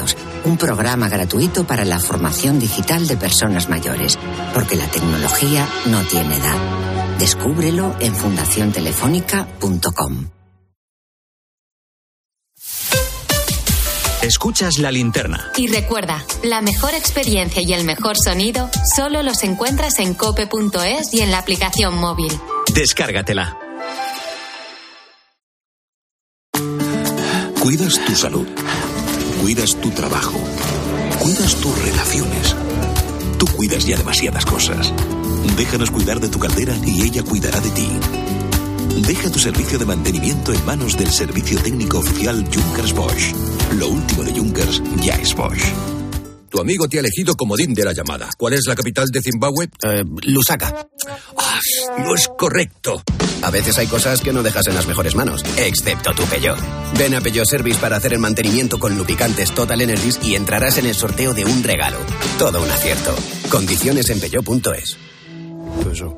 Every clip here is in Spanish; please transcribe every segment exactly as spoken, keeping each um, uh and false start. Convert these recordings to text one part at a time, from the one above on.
Avanzados, un programa gratuito para la formación digital de personas mayores, porque la tecnología no tiene edad. Descúbrelo en fundación telefónica punto com. Escuchas La Linterna. Y recuerda, la mejor experiencia y el mejor sonido solo los encuentras en cope punto es y en la aplicación móvil. Descárgatela. Cuidas tu salud. Cuidas tu trabajo. Cuidas tus relaciones. Tú cuidas ya demasiadas cosas. Déjanos cuidar de tu caldera y ella cuidará de ti. Deja tu servicio de mantenimiento en manos del servicio técnico oficial Junkers Bosch. Lo último de Junkers ya es Bosch. Tu amigo te ha elegido comodín de la llamada. ¿Cuál es la capital de Zimbabue? Eh, Lusaka. Ah, no es correcto. A veces hay cosas que no dejas en las mejores manos, excepto tu Peugeot. Ven a Peugeot Service para hacer el mantenimiento con lubricantes Total Energies y entrarás en el sorteo de un regalo. Todo un acierto. Condiciones en peugeot punto es. Eso.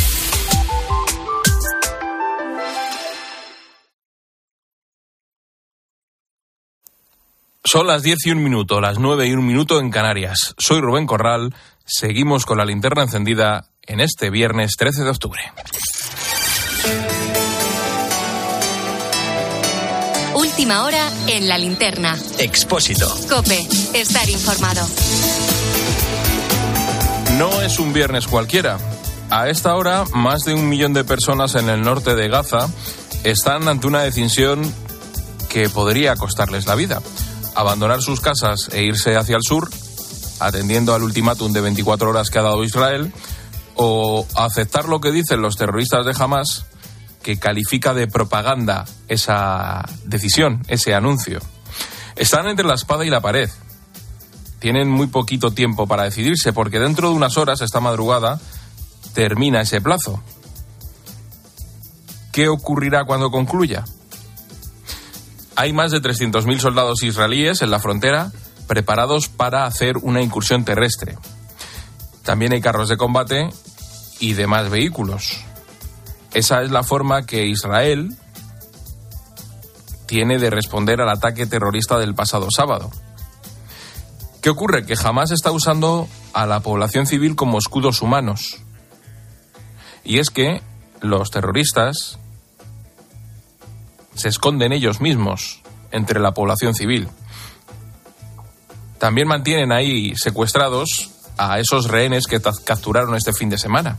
Son las diez y un minuto, las nueve y un minuto en Canarias. Soy Rubén Corral. Seguimos con la linterna encendida en este viernes trece de octubre. Última hora en la linterna. Expósito. COPE. Estar informado. No es un viernes cualquiera. A esta hora, más de un millón de personas en el norte de Gaza están ante una decisión que podría costarles la vida. Abandonar sus casas e irse hacia el sur, atendiendo al ultimátum de veinticuatro horas que ha dado Israel, o aceptar lo que dicen los terroristas de Hamás, que califica de propaganda esa decisión, ese anuncio. Están entre la espada y la pared. Tienen muy poquito tiempo para decidirse, porque dentro de unas horas, esta madrugada, termina ese plazo. ¿Qué ocurrirá cuando concluya? Hay más de trescientos mil soldados israelíes en la frontera preparados para hacer una incursión terrestre. También hay carros de combate y demás vehículos. Esa es la forma que Israel tiene de responder al ataque terrorista del pasado sábado. ¿Qué ocurre? Que Hamás está usando a la población civil como escudos humanos. Y es que los terroristas se esconden ellos mismos entre la población civil. También mantienen ahí secuestrados a esos rehenes que capturaron este fin de semana.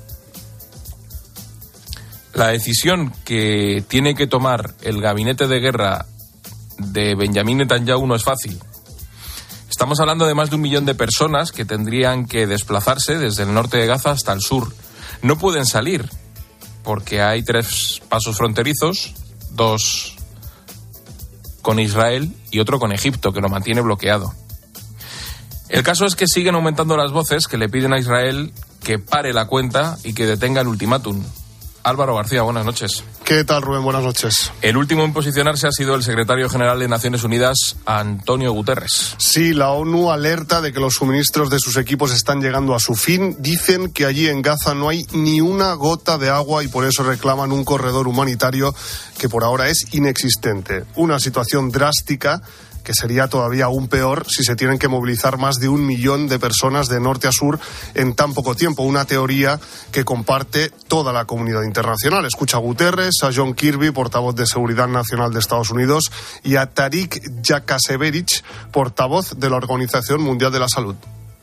La decisión que tiene que tomar el gabinete de guerra de Benjamín Netanyahu no es fácil. Estamos hablando de más de un millón de personas que tendrían que desplazarse desde el norte de Gaza hasta el sur. No pueden salir porque hay tres pasos fronterizos, dos con Israel y otro con Egipto, que lo mantiene bloqueado. El caso es que siguen aumentando las voces que le piden a Israel que pare la cuenta y que detenga el ultimátum. Álvaro García, buenas noches. ¿Qué tal, Rubén? Buenas noches. El último en posicionarse ha sido el secretario general de Naciones Unidas, Antonio Guterres. Sí, la ONU alerta de que los suministros de sus equipos están llegando a su fin. Dicen que allí en Gaza no hay ni una gota de agua y por eso reclaman un corredor humanitario que por ahora es inexistente. Una situación drástica que sería todavía aún peor si se tienen que movilizar más de un millón de personas de norte a sur en tan poco tiempo. Una teoría que comparte toda la comunidad internacional. Escucha a Guterres, a John Kirby, portavoz de Seguridad Nacional de Estados Unidos, y a Tarik Jasarevic, portavoz de la Organización Mundial de la Salud.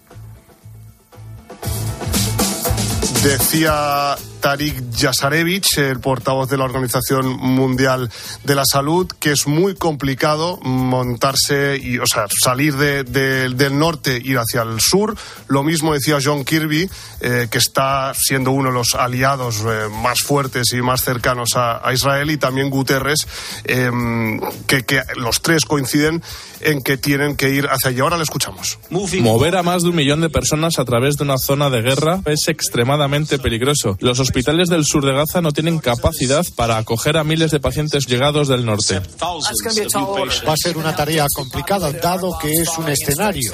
Decía Tarik Jasarevic, el portavoz de la Organización Mundial de la Salud, que es muy complicado montarse y, o sea, salir de, de, del norte, ir hacia el sur. Lo mismo decía John Kirby, eh, que está siendo uno de los aliados eh, más fuertes y más cercanos a, a Israel, y también Guterres, eh, que, que los tres coinciden en que tienen que ir hacia allá. Ahora le escuchamos. Mover a más de un millón de personas a través de una zona de guerra es extremadamente peligroso. Los hospitales del sur de Gaza no tienen capacidad para acoger a miles de pacientes llegados del norte. Va a ser una tarea complicada, dado que es un escenario de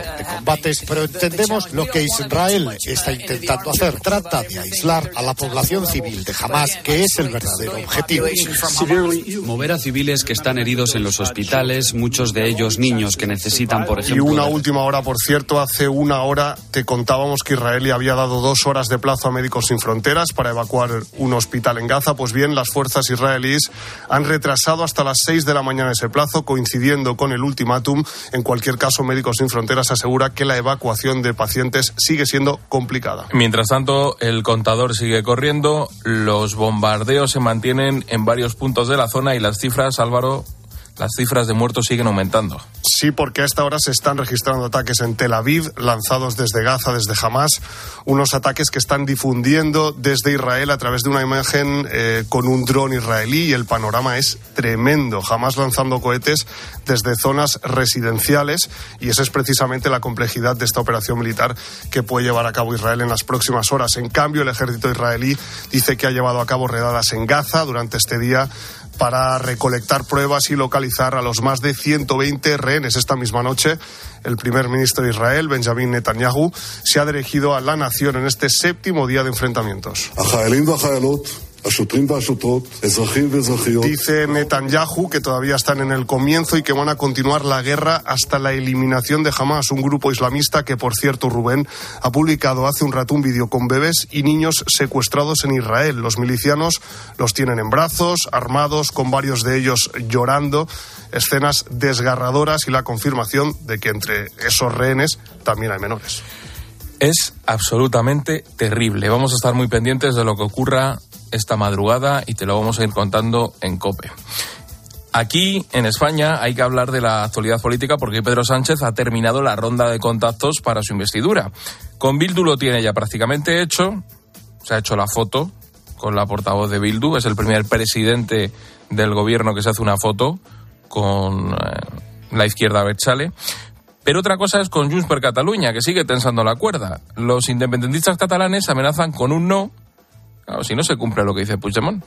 combates, pero entendemos lo que Israel está intentando hacer. Trata de aislar a la población civil de Hamás, que es el verdadero objetivo. Mover a civiles que están heridos en los hospitales, muchos de ellos niños que necesitan, por ejemplo... Y una última hora, por cierto, hace una hora te contábamos que Israel había dado dos horas de plazo a Médicos Sin Fronteras para evacuar un hospital en Gaza. Pues bien, las fuerzas israelíes han retrasado hasta las seis de la mañana ese plazo, coincidiendo con el ultimátum. En cualquier caso, Médicos Sin Fronteras asegura que la evacuación de pacientes sigue siendo complicada. Mientras tanto, el contador sigue corriendo, los bombardeos se mantienen en varios puntos de la zona y las cifras, Álvaro, las cifras de muertos siguen aumentando. Sí, porque a esta hora se están registrando ataques en Tel Aviv, lanzados desde Gaza, desde Hamás, unos ataques que están difundiendo desde Israel a través de una imagen eh, con un dron israelí, y el panorama es tremendo. Hamás lanzando cohetes desde zonas residenciales, y esa es precisamente la complejidad de esta operación militar que puede llevar a cabo Israel en las próximas horas. En cambio, el ejército israelí dice que ha llevado a cabo redadas en Gaza durante este día para recolectar pruebas y localizar a los más de ciento veinte rehenes. Esta misma noche, el primer ministro de Israel, Benjamin Netanyahu, se ha dirigido a la nación en este séptimo día de enfrentamientos. Dice Netanyahu que todavía están en el comienzo y que van a continuar la guerra hasta la eliminación de Hamás, un grupo islamista que, por cierto, Rubén, ha publicado hace un rato un vídeo con bebés y niños secuestrados en Israel. Los milicianos los tienen en brazos, armados, con varios de ellos llorando. Escenas desgarradoras y la confirmación de que entre esos rehenes también hay menores. Es absolutamente terrible. Vamos a estar muy pendientes de lo que ocurra esta madrugada y te lo vamos a ir contando en COPE. Aquí, en España, hay que hablar de la actualidad política porque Pedro Sánchez ha terminado la ronda de contactos para su investidura. Con Bildu lo tiene ya prácticamente hecho. Se ha hecho la foto con la portavoz de Bildu. Es el primer presidente del gobierno que se hace una foto con eh, la izquierda abertzale. Pero otra cosa es con Junts per Catalunya, que sigue tensando la cuerda. Los independentistas catalanes amenazan con un no, claro, si no se cumple lo que dice Puigdemont.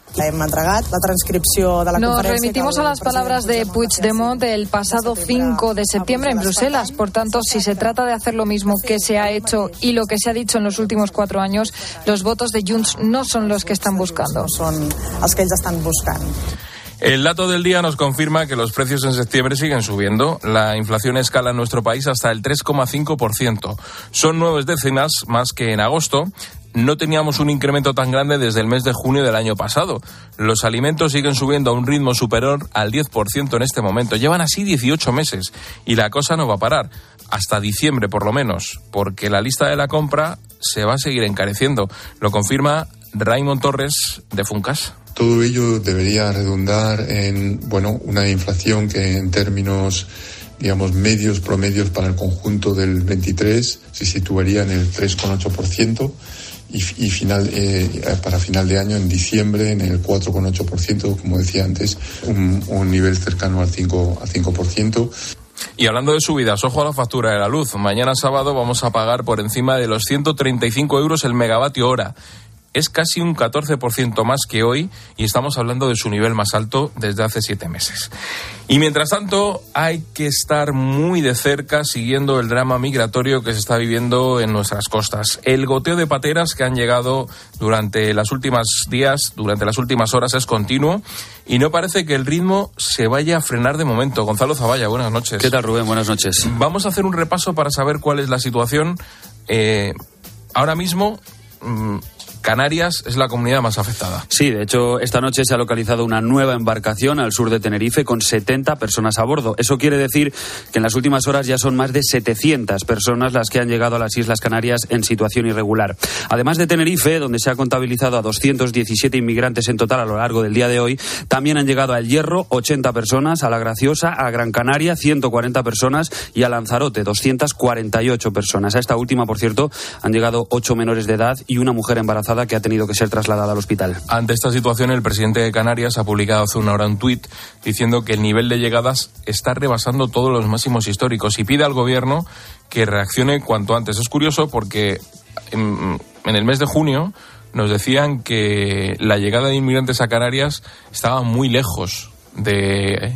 Nos remitimos a las palabras de Puigdemont el pasado cinco de septiembre en Bruselas. Por tanto, si se trata de hacer lo mismo que se ha hecho y lo que se ha dicho en los últimos cuatro años, los votos de Junts no son los que están buscando. Son los que ellos están buscando. El dato del día nos confirma que los precios en septiembre siguen subiendo. La inflación escala en nuestro país hasta el tres coma cinco por ciento. Son nueve décimas más que en agosto. No teníamos un incremento tan grande desde el mes de junio del año pasado. Los alimentos siguen subiendo a un ritmo superior al diez por ciento en este momento. Llevan así dieciocho meses y la cosa no va a parar. Hasta diciembre por lo menos, porque la lista de la compra se va a seguir encareciendo. Lo confirma Raimon Torres de Funcas. Todo ello debería redundar en, bueno, una inflación que en términos, digamos, medios, promedios para el conjunto del veintitrés se situaría en el tres coma ocho por ciento y, y final, eh, para final de año, en diciembre, en el cuatro coma ocho por ciento, como decía antes, un, un nivel cercano al cinco por ciento. Y hablando de subidas, ojo a la factura de la luz. Mañana sábado vamos a pagar por encima de los ciento treinta y cinco euros el megavatio hora. Es casi un catorce por ciento más que hoy y estamos hablando de su nivel más alto desde hace siete meses. Y mientras tanto, hay que estar muy de cerca siguiendo el drama migratorio que se está viviendo en nuestras costas. El goteo de pateras que han llegado durante las últimas días, durante las últimas horas, es continuo y no parece que el ritmo se vaya a frenar de momento. Gonzalo Zavalla, buenas noches. ¿Qué tal, Rubén? Buenas noches. Vamos a hacer un repaso para saber cuál es la situación. Eh, ahora mismo... Mmm, Canarias es la comunidad más afectada. Sí, de hecho, esta noche se ha localizado una nueva embarcación al sur de Tenerife con setenta personas a bordo. Eso quiere decir que en las últimas horas ya son más de setecientas personas las que han llegado a las Islas Canarias en situación irregular. Además de Tenerife, donde se ha contabilizado a doscientos diecisiete inmigrantes en total a lo largo del día de hoy, también han llegado a El Hierro ochenta personas, a La Graciosa, a Gran Canaria ciento cuarenta personas y a Lanzarote doscientas cuarenta y ocho personas. A esta última, por cierto, han llegado ocho menores de edad y una mujer embarazada que ha tenido que ser trasladada al hospital. Ante esta situación, el presidente de Canarias ha publicado hace una hora un tuit diciendo que el nivel de llegadas está rebasando todos los máximos históricos y pide al gobierno que reaccione cuanto antes. Es curioso porque en, en el mes de junio nos decían que la llegada de inmigrantes a Canarias estaba muy lejos de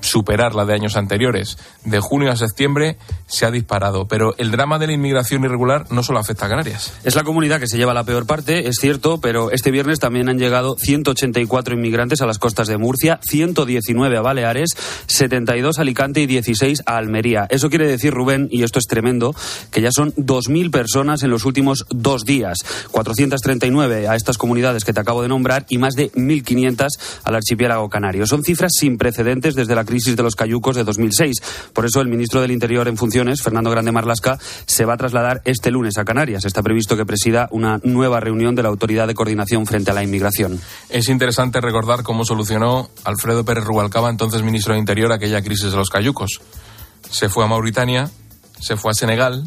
superar la de años anteriores. De junio a septiembre se ha disparado, pero el drama de la inmigración irregular no solo afecta a Canarias. Es la comunidad que se lleva la peor parte, es cierto, pero este viernes también han llegado ciento ochenta y cuatro inmigrantes a las costas de Murcia, ciento diecinueve a Baleares, setenta y dos a Alicante y dieciséis a Almería. Eso quiere decir, Rubén, y esto es tremendo, que ya son dos mil personas en los últimos dos días. cuatrocientas treinta y nueve a estas comunidades que te acabo de nombrar y más de mil quinientas al archipiélago canario. Son cifras sin precedentes desde la crisis de los cayucos de dos mil seis. Por eso el ministro del Interior en funciones, Fernando Grande Marlaska, se va a trasladar este lunes a Canarias. Está previsto que presida una nueva reunión de la Autoridad de Coordinación frente a la Inmigración. Es interesante recordar cómo solucionó Alfredo Pérez Rubalcaba, entonces ministro de Interior, aquella crisis de los cayucos. Se fue a Mauritania, se fue a Senegal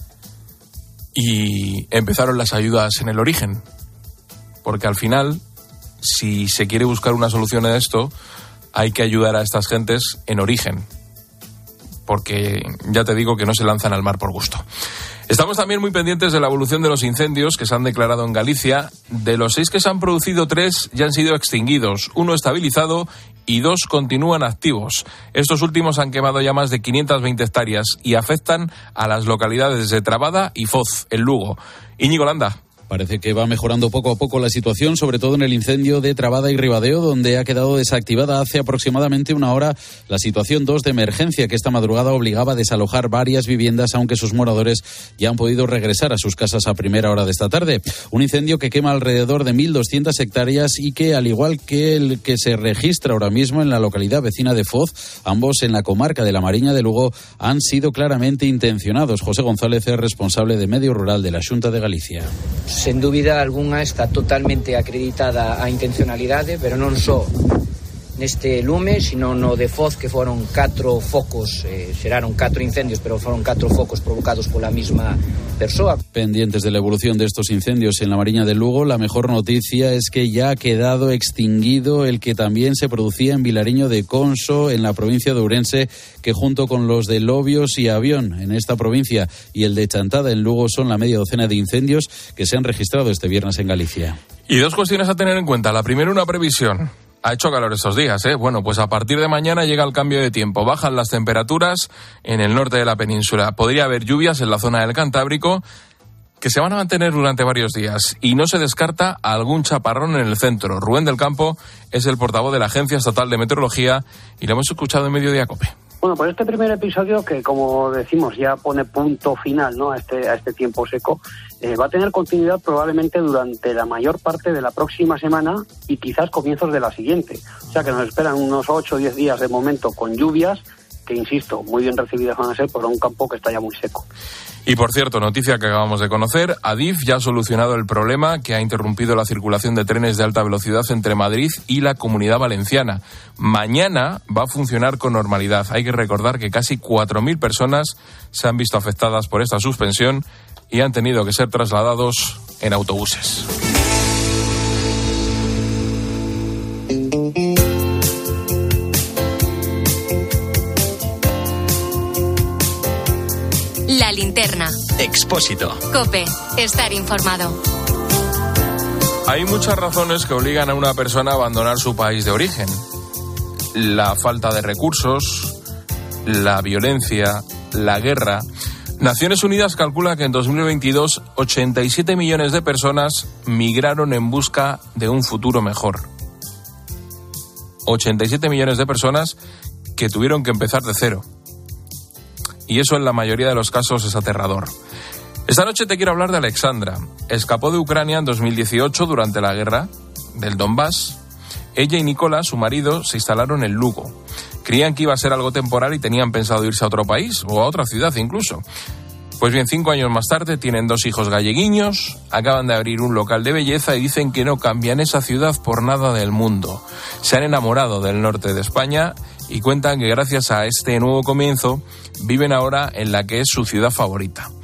y empezaron las ayudas en el origen. Porque al final, si se quiere buscar una solución a esto, hay que ayudar a estas gentes en origen, porque ya te digo que no se lanzan al mar por gusto. Estamos también muy pendientes de la evolución de los incendios que se han declarado en Galicia. De los seis que se han producido, tres ya han sido extinguidos, uno estabilizado y dos continúan activos. Estos últimos han quemado ya más de quinientas veinte hectáreas y afectan a las localidades de Trabada y Foz, en Lugo. Íñigo Landa. Parece que va mejorando poco a poco la situación, sobre todo en el incendio de Trabada y Ribadeo, donde ha quedado desactivada hace aproximadamente una hora la situación dos de emergencia, que esta madrugada obligaba a desalojar varias viviendas, aunque sus moradores ya han podido regresar a sus casas a primera hora de esta tarde. Un incendio que quema alrededor de mil doscientas hectáreas y que, al igual que el que se registra ahora mismo en la localidad vecina de Foz, ambos en la comarca de la Mariña de Lugo, han sido claramente intencionados. José González es responsable de Medio Rural de la Xunta de Galicia. Sen dúbida algunha está totalmente acreditada a intencionalidade, pero non só neste lume, sino no de Foz, que foron catro focos, eh, xeraron catro incendios, pero foron catro focos provocados pola mesma persoa. Pendientes de la evolución de estos incendios en la Mariña de Lugo, la mejor noticia es que ya ha quedado extinguido el que también se producía en Vilariño de Conso, en la provincia de Ourense, que junto con los de Lobios y Avión en esta provincia y el de Chantada en Lugo son la media docena de incendios que se han registrado este viernes en Galicia. Y dos cuestiones a tener en cuenta. La primera, una previsión. Ha hecho calor estos días, ¿eh? Bueno, pues a partir de mañana llega el cambio de tiempo. Bajan las temperaturas en el norte de la península. Podría haber lluvias en la zona del Cantábrico que se van a mantener durante varios días. Y no se descarta algún chaparrón en el centro. Rubén del Campo es el portavoz de la Agencia Estatal de Meteorología y lo hemos escuchado en Mediodía Cope. Bueno, pues este primer episodio, que como decimos ya pone punto final, ¿no?, a este, a este tiempo seco, eh, va a tener continuidad probablemente durante la mayor parte de la próxima semana y quizás comienzos de la siguiente. O sea que nos esperan unos ocho o diez días de momento con lluvias que, insisto, muy bien recibidas van a ser por un campo que está ya muy seco. Y por cierto, noticia que acabamos de conocer, Adif ya ha solucionado el problema que ha interrumpido la circulación de trenes de alta velocidad entre Madrid y la Comunidad Valenciana. Mañana va a funcionar con normalidad. Hay que recordar que casi cuatro mil personas se han visto afectadas por esta suspensión y han tenido que ser trasladados en autobuses. La linterna. Expósito. COPE. Estar informado. Hay muchas razones que obligan a una persona a abandonar su país de origen. La falta de recursos, la violencia, la guerra. Naciones Unidas calcula que en dos mil veintidós ochenta y siete millones de personas migraron en busca de un futuro mejor. ochenta y siete millones de personas que tuvieron que empezar de cero. Y eso en la mayoría de los casos es aterrador. Esta noche te quiero hablar de Alexandra. Escapó de Ucrania en dos mil dieciocho durante la guerra del Donbass. Ella y Nicolás, su marido, se instalaron en Lugo. Creían que iba a ser algo temporal y tenían pensado irse a otro país o a otra ciudad incluso. Pues bien, cinco años más tarde tienen dos hijos galleguiños, acaban de abrir un local de belleza y dicen que no cambian esa ciudad por nada del mundo. Se han enamorado del norte de España y cuentan que gracias a este nuevo comienzo viven ahora en la que es su ciudad favorita.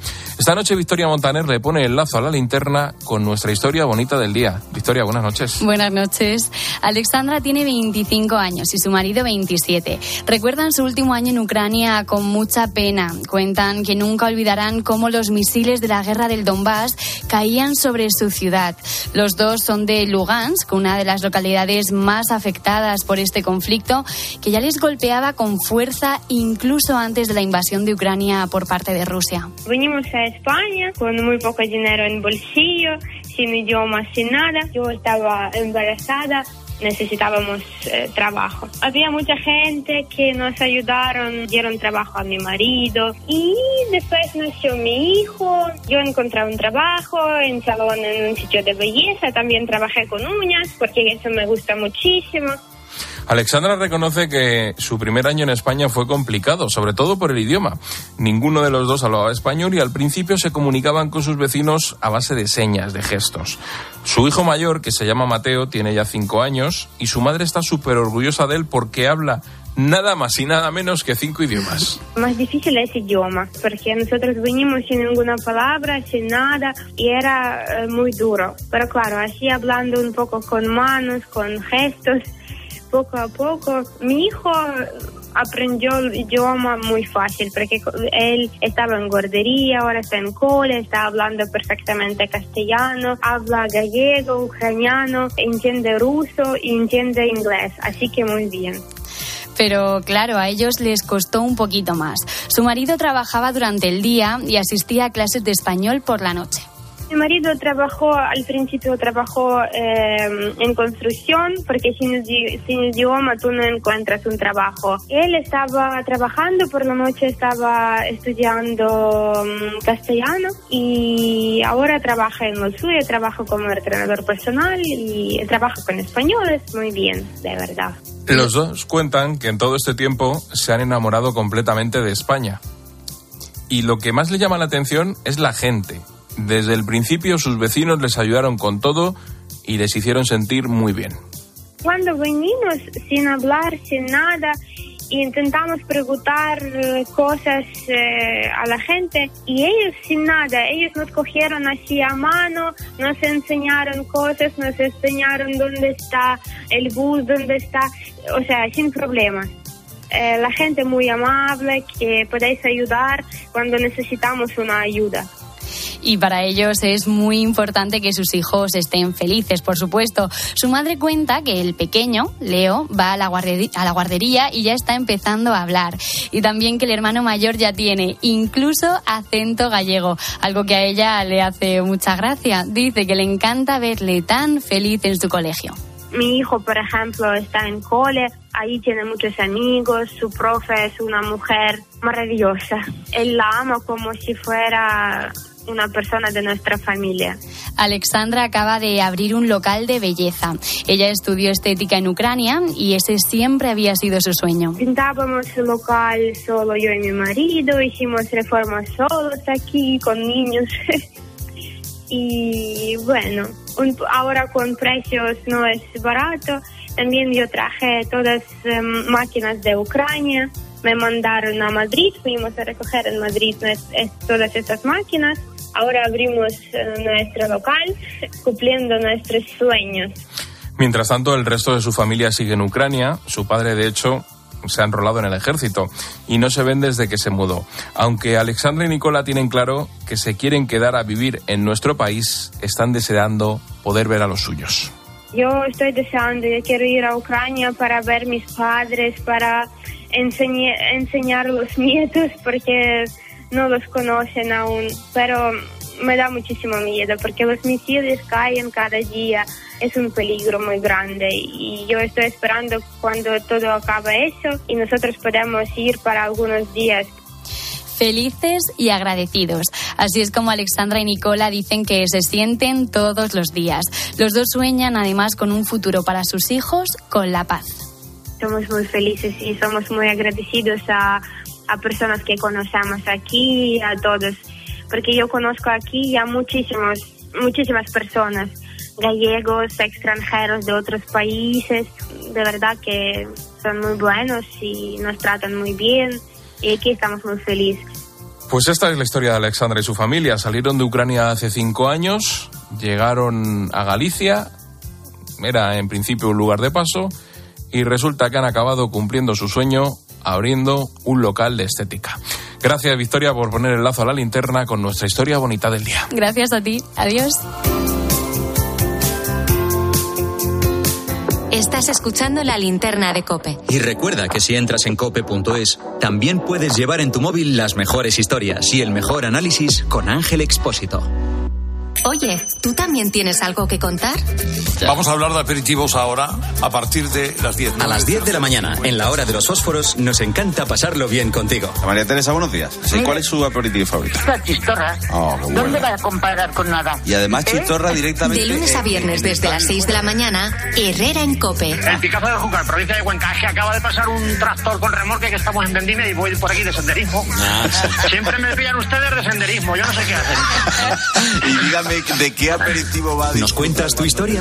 Esta noche Victoria Montaner le pone el lazo a la linterna con nuestra historia bonita del día. Victoria, buenas noches. Buenas noches. Alexandra tiene veinticinco años y su marido veintisiete. Recuerdan su último año en Ucrania con mucha pena. Cuentan que nunca olvidarán cómo los misiles de la guerra del Donbass caían sobre su ciudad. Los dos son de Lugansk, una de las localidades más afectadas por este conflicto, que ya les golpeaba con fuerza incluso antes de la invasión de Ucrania por parte de Rusia. Venimos a España con muy poco dinero en bolsillo, sin idioma, sin nada. Yo estaba embarazada, necesitábamos eh, trabajo. Había mucha gente que nos ayudaron, dieron trabajo a mi marido y después nació mi hijo. Yo encontré un trabajo en salón, en un sitio de belleza. También trabajé con uñas porque eso me gusta muchísimo. Alexandra reconoce que su primer año en España fue complicado, sobre todo por el idioma. Ninguno de los dos hablaba español y al principio se comunicaban con sus vecinos a base de señas, de gestos. Su hijo mayor, que se llama Mateo, tiene ya cinco años y su madre está súper orgullosa de él porque habla nada más y nada menos que cinco idiomas. Más difícil es idioma, porque nosotros venimos sin ninguna palabra, sin nada, y era eh, muy duro. Pero claro, así hablando un poco con manos, con gestos, poco a poco, mi hijo aprendió el idioma muy fácil, porque él estaba en guardería, ahora está en cole, está hablando perfectamente castellano, habla gallego, ucraniano, entiende ruso y entiende inglés, así que muy bien. Pero claro, a ellos les costó un poquito más. Su marido trabajaba durante el día y asistía a clases de español por la noche. Mi marido trabajó, al principio trabajó eh, en construcción, porque sin, sin idioma tú no encuentras un trabajo. Él estaba trabajando, por la noche estaba estudiando um, castellano y ahora trabaja en lo suyo, trabaja como entrenador personal y trabaja con españoles muy bien, de verdad. Los dos cuentan que en todo este tiempo se han enamorado completamente de España. Y lo que más le llama la atención es la gente. Desde el principio sus vecinos les ayudaron con todo y les hicieron sentir muy bien. Cuando venimos sin hablar, sin nada, intentamos preguntar cosas eh, a la gente y ellos sin nada, ellos nos cogieron así a mano, nos enseñaron cosas, nos enseñaron dónde está el bus, dónde está, o sea, sin problemas. Eh, la gente muy amable, que podéis ayudar cuando necesitamos una ayuda. Y para ellos es muy importante que sus hijos estén felices, por supuesto. Su madre cuenta que el pequeño, Leo, va a la guardería, a la guardería y ya está empezando a hablar. Y también que el hermano mayor ya tiene incluso acento gallego, algo que a ella le hace mucha gracia. Dice que le encanta verle tan feliz en su colegio. Mi hijo, por ejemplo, está en cole, ahí tiene muchos amigos, su profe es una mujer maravillosa. Él la ama como si fuera una persona de nuestra familia. Alexandra acaba de abrir un local de belleza. Ella estudió estética en Ucrania y ese siempre había sido su sueño. Pintábamos el local solo yo y mi marido, hicimos reformas solos aquí con niños. Y bueno, un, ahora con precios no es barato. También yo traje todas um, máquinas de Ucrania. Me mandaron a Madrid, fuimos a recoger en Madrid es, es, todas estas máquinas. Ahora abrimos uh, nuestro local, cumpliendo nuestros sueños. Mientras tanto, el resto de su familia sigue en Ucrania. Su padre, de hecho, se ha enrolado en el ejército y no se ven desde que se mudó. Aunque Alexandra y Nicola tienen claro que se quieren quedar a vivir en nuestro país, están deseando poder ver a los suyos. Yo estoy deseando, yo quiero ir a Ucrania para ver a mis padres, para enseñar, enseñar a los nietos, porque no los conocen aún, pero me da muchísimo miedo, porque los misiles caen cada día, es un peligro muy grande y yo estoy esperando cuando todo acabe eso y nosotros podemos ir para algunos días. Felices y agradecidos. Así es como Alexandra y Nicola dicen que se sienten todos los días. Los dos sueñan además con un futuro para sus hijos con la paz. Somos muy felices y somos muy agradecidos a, a personas que conocemos aquí, a todos, porque yo conozco aquí a muchísimos, muchísimas personas, gallegos, extranjeros de otros países, de verdad que son muy buenos y nos tratan muy bien y aquí estamos muy felices. Pues esta es la historia de Alexandra y su familia. Salieron de Ucrania hace cinco años, llegaron a Galicia, era en principio un lugar de paso, y resulta que han acabado cumpliendo su sueño abriendo un local de estética. Gracias, Victoria, por poner el lazo a la linterna con nuestra historia bonita del día. Gracias a ti. Adiós. Estás escuchando La Linterna de COPE. Y recuerda que si entras en cope punto es, también puedes llevar en tu móvil las mejores historias y el mejor análisis con Ángel Expósito. Oye, ¿tú también tienes algo que contar? Vamos a hablar de aperitivos ahora, a partir de las diez. A las diez de la mañana, en la hora de los fósforos, nos encanta pasarlo bien contigo. María Teresa, buenos días. Sí, ¿cuál es su aperitivo favorito? La chistorra. Oh, qué bueno. ¿Dónde va a comparar con nada? Y además chistorra ¿Eh? directamente... De lunes a viernes desde las seis de la mañana, Herrera en COPE. En Picazo de Júcar, provincia de Cuenca, que acaba de pasar un tractor con remolque que estamos en Vendime y voy por aquí de senderismo. Ah, sí. Siempre me pillan ustedes de senderismo, yo no sé qué hacen. Y dígame, ¿de qué aperitivo va? ¿Nos cuentas tu historia?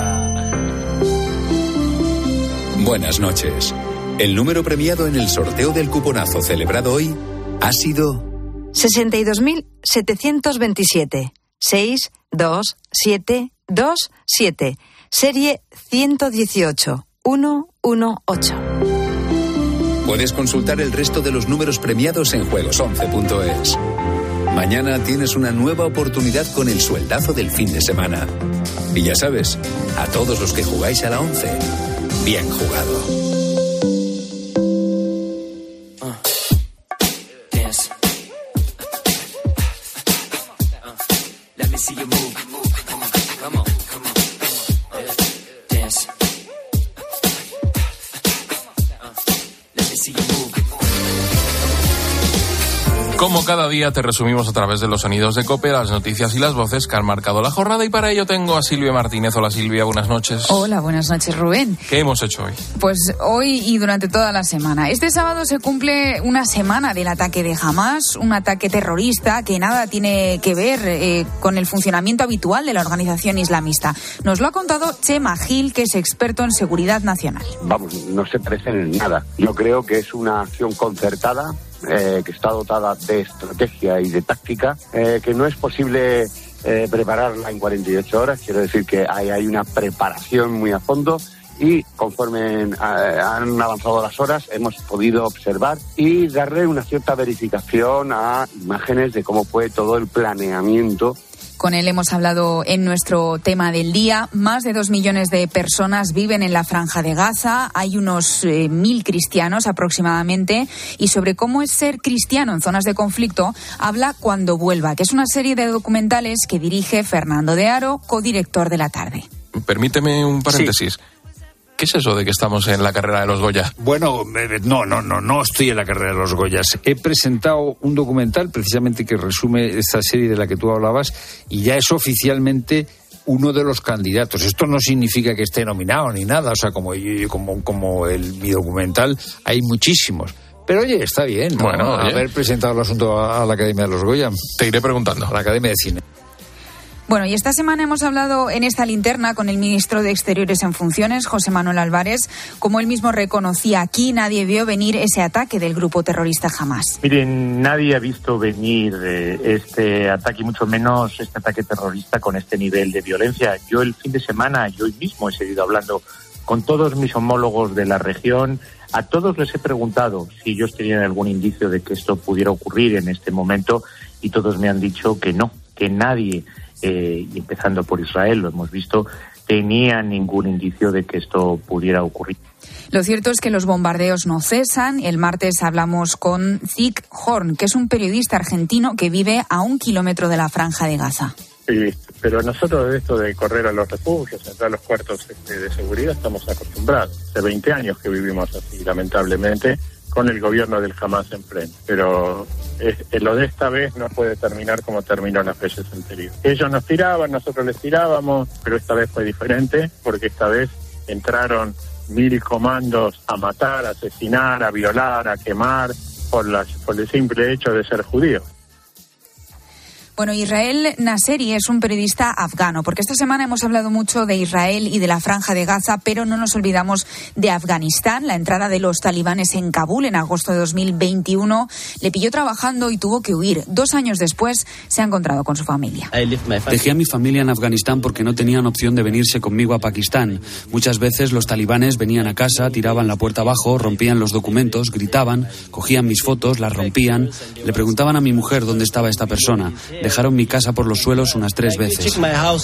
Buenas noches. El número premiado en el sorteo del cuponazo celebrado hoy ha sido sesenta y dos mil setecientos veintisiete. seis dos siete dos siete. Serie ciento dieciocho mil dieciocho. Puedes consultar el resto de los números premiados en juegos once punto es. Mañana tienes una nueva oportunidad con el sueldazo del fin de semana. Y ya sabes, a todos los que jugáis a la once, bien jugado. Como cada día te resumimos a través de los sonidos de COPE, las noticias y las voces que han marcado la jornada, y para ello tengo a Silvia Martínez. Hola Silvia, buenas noches. Hola, buenas noches Rubén. ¿Qué hemos hecho hoy? Pues hoy y durante toda la semana. Este sábado se cumple una semana del ataque de Hamás, un ataque terrorista que nada tiene que ver eh, con el funcionamiento habitual de la organización islamista. Nos lo ha contado Chema Gil, que es experto en seguridad nacional. Vamos, no se parecen en nada. Yo creo que es una acción concertada, Eh, que está dotada de estrategia y de táctica, eh, que no es posible eh, prepararla en cuarenta y ocho horas. Quiero decir que hay, hay una preparación muy a fondo, y conforme eh, han avanzado las horas hemos podido observar y darle una cierta verificación a imágenes de cómo fue todo el planeamiento. Con él hemos hablado en nuestro tema del día. Más de dos millones de personas viven en la Franja de Gaza. Hay unos eh, mil cristianos aproximadamente. Y sobre cómo es ser cristiano en zonas de conflicto, habla Cuando vuelva, que es una serie de documentales que dirige Fernando de Aro, codirector de La Tarde. Permíteme un paréntesis. Sí. ¿Qué es eso de que estamos en la carrera de los Goya? Bueno, no, no, no, no estoy en la carrera de los Goyas. He presentado un documental precisamente que resume esta serie de la que tú hablabas, y ya es oficialmente uno de los candidatos. Esto no significa que esté nominado ni nada, o sea, como, como, como el, mi documental, hay muchísimos. Pero oye, está bien, ¿no? Bueno, oye, haber presentado el asunto a, a la Academia de los Goya. Te iré preguntando. A la Academia de Cine. Bueno, y esta semana hemos hablado en esta linterna con el ministro de Exteriores en funciones, José Manuel Álvarez. Como él mismo reconocía aquí, nadie vio venir ese ataque del grupo terrorista Hamás. Miren, nadie ha visto venir eh, este ataque, y mucho menos este ataque terrorista con este nivel de violencia. Yo el fin de semana, yo hoy mismo he seguido hablando con todos mis homólogos de la región. A todos les he preguntado si ellos tenían algún indicio de que esto pudiera ocurrir en este momento, y todos me han dicho que no, que nadie... Eh, y empezando por Israel, lo hemos visto, tenía ningún indicio de que esto pudiera ocurrir. Lo cierto es que los bombardeos no cesan. El martes hablamos con Zick Horn, que es un periodista argentino que vive a un kilómetro de la Franja de Gaza. Sí, pero nosotros de esto de correr a los refugios, entrar a los cuartos este, de seguridad, estamos acostumbrados. Hace veinte años que vivimos así, lamentablemente, con el gobierno del Hamás enfrente. Pero es, lo de esta vez no puede terminar como terminó las veces anteriores. Ellos nos tiraban, nosotros les tirábamos, pero esta vez fue diferente, porque esta vez entraron mil comandos a matar, a asesinar, a violar, a quemar, por, las, por el simple hecho de ser judíos. Bueno, Israel Nasseri es un periodista afgano, porque esta semana hemos hablado mucho de Israel y de la Franja de Gaza, pero no nos olvidamos de Afganistán. La entrada de los talibanes en Kabul en agosto de dos mil veintiuno le pilló trabajando y tuvo que huir. Dos años después se ha encontrado con su familia. Dejé a mi familia en Afganistán porque no tenían opción de venirse conmigo a Pakistán. Muchas veces los talibanes venían a casa, tiraban la puerta abajo, rompían los documentos, gritaban, cogían mis fotos, las rompían. Le preguntaban a mi mujer dónde estaba esta persona. Dejaron mi casa por los suelos unas tres veces.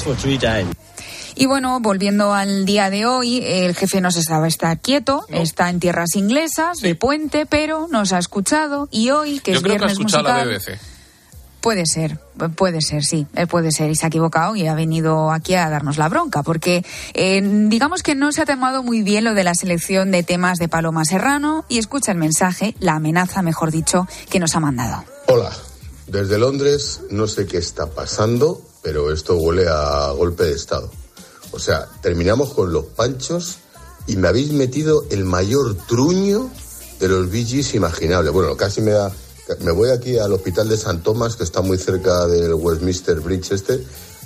Y bueno, volviendo al día de hoy, el jefe no se sabe estar quieto, no. Está en tierras inglesas, sí. de puente, pero nos ha escuchado. Y hoy, que Yo es creo viernes que ha escuchado musical, la B B C. Puede ser, puede ser, sí, puede ser, y se ha equivocado y ha venido aquí a darnos la bronca, porque eh, digamos que no se ha tomado muy bien lo de la selección de temas de Paloma Serrano, y escucha el mensaje, la amenaza, mejor dicho, que nos ha mandado. Hola, desde Londres no sé qué está pasando, pero esto huele a golpe de Estado. O sea, terminamos con los panchos y me habéis metido el mayor truño de los Bee Gees imaginable. Bueno, casi me da... Me voy aquí al hospital de San Tomás, que está muy cerca del Westminster Bridge este,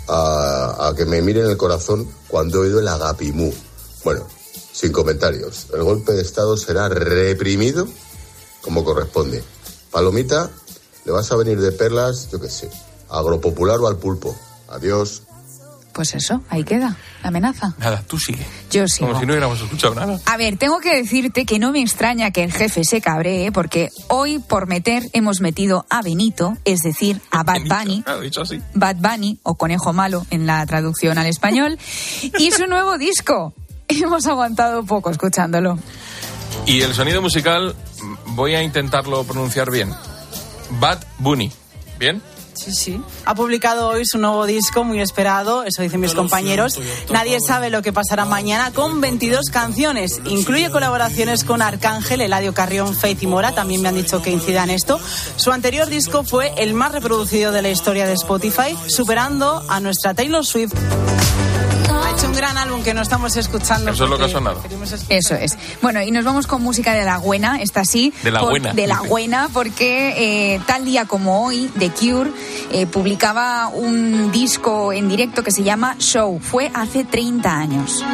a, a que me miren el corazón cuando he oído el agapimú. Bueno, sin comentarios. El golpe de Estado será reprimido como corresponde. Palomita, le vas a venir de perlas, yo qué sé, a Agropopular o al Pulpo. Adiós. Pues eso, ahí queda, la amenaza. Nada, tú sigue. Yo sigo. Como si no hubiéramos escuchado nada. A ver, tengo que decirte que no me extraña que el jefe se cabree, porque hoy, por meter, hemos metido a Benito, es decir, a Bad Bunny. Ah, dicho así. Bad Bunny, o Conejo Malo en la traducción al español, y su nuevo disco. Hemos aguantado poco escuchándolo. Y el sonido musical, voy a intentarlo pronunciar bien. Bad Bunny. ¿Bien? Sí, sí. Ha publicado hoy su nuevo disco, muy esperado, eso dicen mis compañeros. Nadie sabe lo que pasará mañana, con veintidós canciones. Incluye colaboraciones con Arcángel, Eladio Carrión, Faith y Mora, también me han dicho que incida en esto. Su anterior disco fue el más reproducido de la historia de Spotify, superando a nuestra Taylor Swift. Ha hecho un gran álbum que no estamos escuchando. Eso es lo que ha sonado. Eso es. Bueno, y nos vamos con música de la buena, esta sí. De la por, buena. De la buena, porque eh, tal día como hoy, The Cure eh, publicaba un disco en directo que se llama Show. Fue hace treinta años.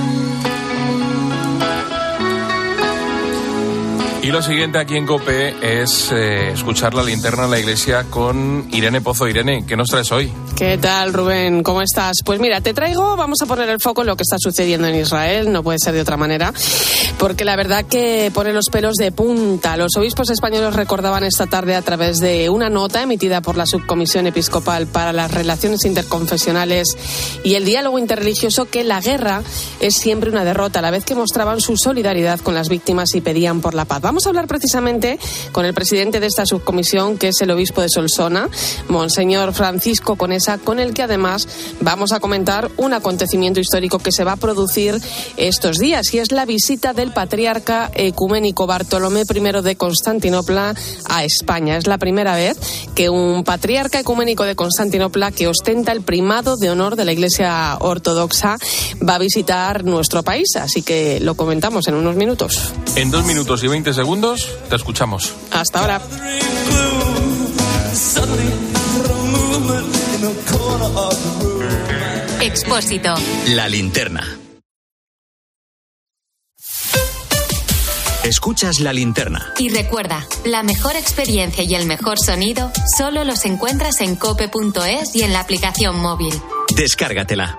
Y lo siguiente aquí en COPE es eh, escuchar la linterna en la iglesia con Irene Pozo. Irene, ¿qué nos traes hoy? ¿Qué tal, Rubén? ¿Cómo estás? Pues mira, te traigo, vamos a poner el foco en lo que está sucediendo en Israel, no puede ser de otra manera, porque la verdad que pone los pelos de punta. Los obispos españoles recordaban esta tarde a través de una nota emitida por la Subcomisión Episcopal para las Relaciones Interconfesionales y el Diálogo Interreligioso que la guerra es siempre una derrota, a la vez que mostraban su solidaridad con las víctimas y pedían por la paz. Vamos a hablar precisamente con el presidente de esta subcomisión, que es el obispo de Solsona, Monseñor Francisco Conesa, con el que además vamos a comentar un acontecimiento histórico que se va a producir estos días, y es la visita del patriarca ecuménico Bartolomé primero de Constantinopla a España. Es la primera vez que un patriarca ecuménico de Constantinopla, que ostenta el primado de honor de la Iglesia Ortodoxa, va a visitar nuestro país, así que lo comentamos en unos minutos. En dos minutos y veinte segundos te escuchamos. Hasta ahora. Expósito. La linterna. Escuchas La Linterna. Y recuerda, la mejor experiencia y el mejor sonido solo los encuentras en cope punto es y en la aplicación móvil. Descárgatela.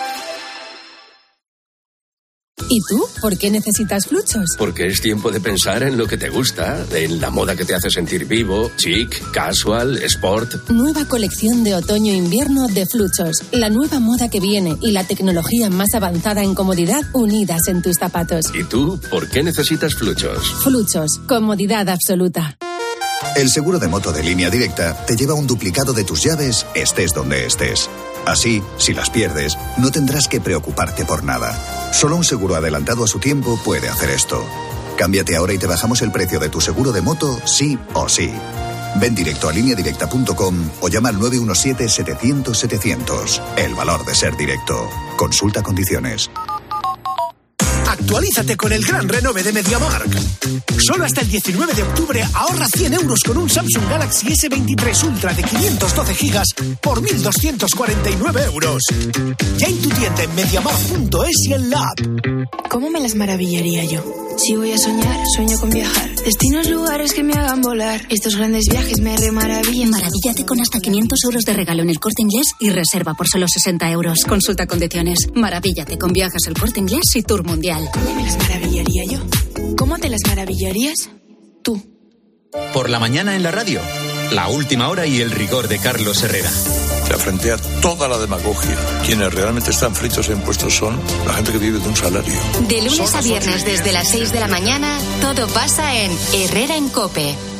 ¿Y tú? ¿Por qué necesitas Fluchos? Porque es tiempo de pensar en lo que te gusta, en la moda que te hace sentir vivo, chic, casual, sport. Nueva colección de otoño-invierno de Fluchos. La nueva moda que viene y la tecnología más avanzada en comodidad unidas en tus zapatos. ¿Y tú? ¿Por qué necesitas Fluchos? Fluchos. Comodidad absoluta. El seguro de moto de Línea Directa te lleva un duplicado de tus llaves, estés donde estés. Así, si las pierdes, no tendrás que preocuparte por nada. Solo un seguro adelantado a su tiempo puede hacer esto. Cámbiate ahora y te bajamos el precio de tu seguro de moto, sí o sí. Ven directo a línea directa punto com o llama al nueve uno siete, setecientos, setecientos. El valor de ser directo. Consulta condiciones. Actualízate con el gran renove de MediaMarkt. Solo hasta el diecinueve de octubre ahorra cien euros con un Samsung Galaxy ese veintitrés Ultra de quinientos doce gigas por mil doscientos cuarenta y nueve euros. Ya en tu tienda en mediamarkt punto es y en la app. ¿Cómo me las maravillaría yo? Si voy a soñar, sueño con viajar. Destinos, lugares que me hagan volar. Estos grandes viajes me remaravillan. Maravíllate con hasta quinientos euros de regalo en el Corte Inglés y reserva por solo sesenta euros. Consulta condiciones. Maravíllate con Viajes El Corte Inglés y Tour Mundial. ¿Cómo me las maravillaría yo? ¿Cómo te las maravillarías tú? Por la mañana en la radio, la última hora y el rigor de Carlos Herrera. O sea, frente a toda la demagogia, quienes realmente están fritos en impuestos son la gente que vive de un salario. De lunes a viernes desde las seis de la mañana, todo pasa en Herrera en COPE.